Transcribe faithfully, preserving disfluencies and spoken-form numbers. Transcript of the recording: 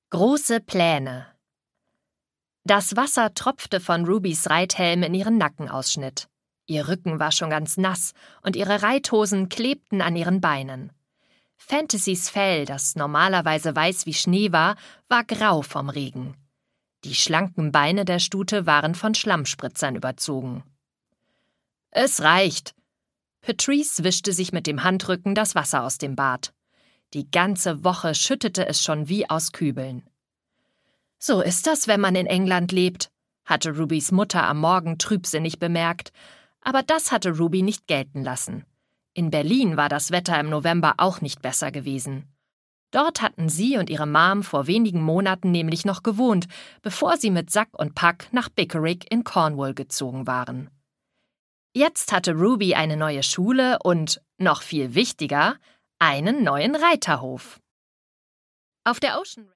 Große Pläne. Das Wasser tropfte von Rubys Reithelm in ihren Nackenausschnitt. Ihr Rücken war schon ganz nass und ihre Reithosen klebten an ihren Beinen. Fantasys Fell, das normalerweise weiß wie Schnee war, war grau vom Regen. Die schlanken Beine der Stute waren von Schlammspritzern überzogen. »Es reicht!« Patrice wischte sich mit dem Handrücken das Wasser aus dem Bart. Die ganze Woche schüttete es schon wie aus Kübeln. »So ist das, wenn man in England lebt«, hatte Rubys Mutter am Morgen trübsinnig bemerkt. Aber das hatte Ruby nicht gelten lassen. In Berlin war das Wetter im November auch nicht besser gewesen. Dort hatten sie und ihre Mom vor wenigen Monaten nämlich noch gewohnt, bevor sie mit Sack und Pack nach Bickerick in Cornwall gezogen waren. Jetzt hatte Ruby eine neue Schule und, noch viel wichtiger, einen neuen Reiterhof. Auf der Ocean